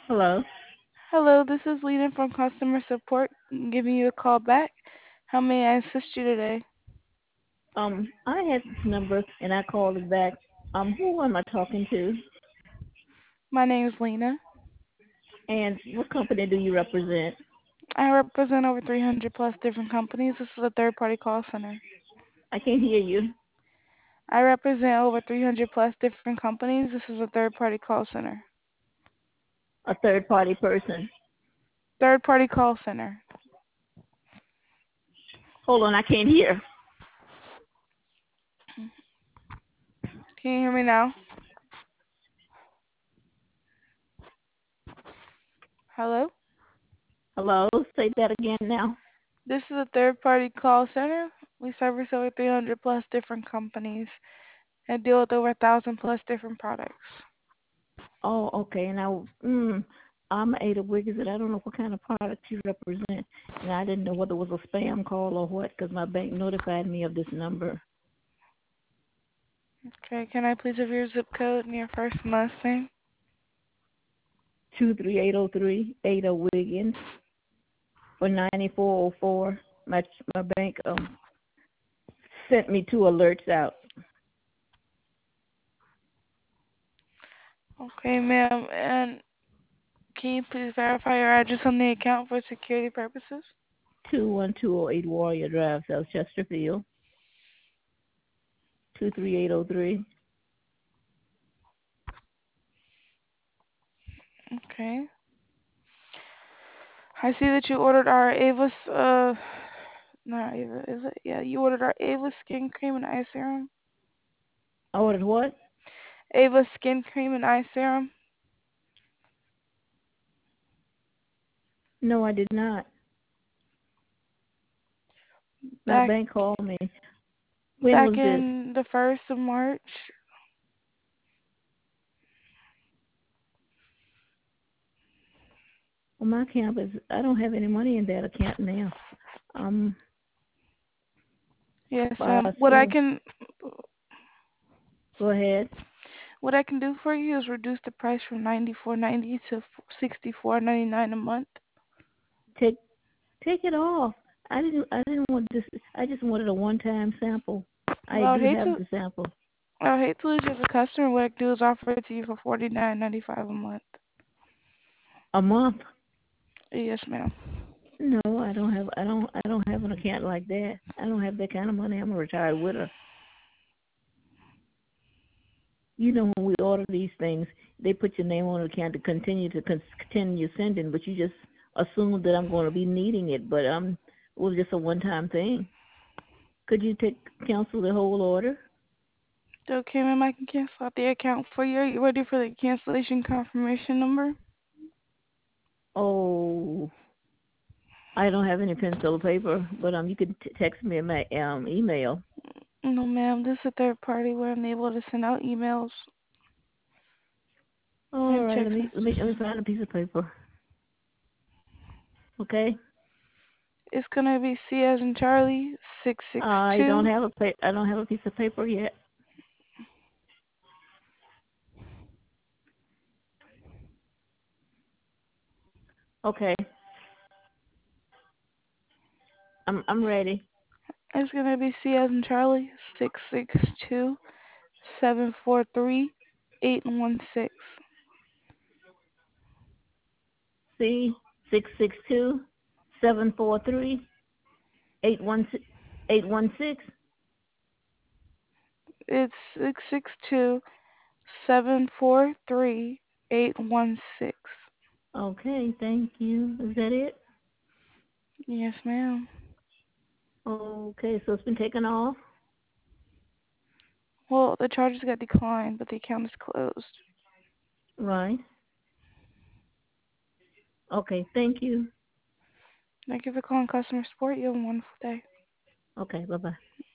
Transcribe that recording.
Hello. Hello, this is Lena from customer support giving you a call back. How may I assist you today? I had this number and I called it back. Who am I talking to? My name is Lena. And what company do you represent? I represent over 300 plus different companies. This is a third party call center. I can't hear you. I represent over 300 plus different companies. This is a third party call center. A third party person. Third party call center. Hold on, I can't hear. Can you hear me now? Hello? Hello? Say that again now. This is a third party call center. We service over 300 plus different companies and deal with over 1,000 plus different products. Oh, okay. Now, I'm Ada Wiggins, and I don't know what kind of product you represent. And I didn't know whether it was a spam call or what, because my bank notified me of this number. Okay, can I please have your zip code and your first and last name? 23803 Ada Wiggins for 9404. My bank sent me two alerts out. Okay, ma'am, and can you please verify your address on the account for security purposes? 21208 Warrior Drive, South Chesterfield, 23803. Okay. I see that you ordered our Ava's, not Ava, is it? Yeah, you ordered our Ava skin cream and eye serum. I ordered what? Ava skin cream and eye serum. No, I did not. My Back, bank called me. When back was this? in the 1st of March. Well, my account is, I don't have any money in that account now. Um, Yes, what I so can, go ahead. what I can do for you is reduce the price from 94.90 to 64.99 a month. Take take it off. I didn't want this. I just wanted a one-time sample. I Well, do have the sample. I would hate to lose you as a customer. What I can do is offer it to you for $49.95 a month. A month? Yes, ma'am. No, I don't have an account like that. I don't have that kind of money. I'm a retired widow. You know, when we order these things, they put your name on the account to continue sending, but you just assume that I'm going to be needing it. But it was just a one-time thing. Could you cancel the whole order? Okay, ma'am, I can cancel out the account for you. Are you ready for the cancellation confirmation number? Oh, I don't have any pencil or paper, but you could text me my email. No, ma'am. This is a third party. We're unable to send out emails All and right, let text me let me messages. let me find a piece of paper. Okay. It's gonna be C as in Charlie six six I don't two. have I don't have a piece of paper yet. Okay, I'm ready. It's gonna be C as in Charlie 662 743 816. C 662 743 816. It's 662 743 816. Okay, thank you. Is that it? Yes, ma'am. Okay, so it's been taken off. Well, the charges got declined, but the account is closed. Right. Okay, thank you. Thank you for calling customer support. You have a wonderful day. Okay, bye bye.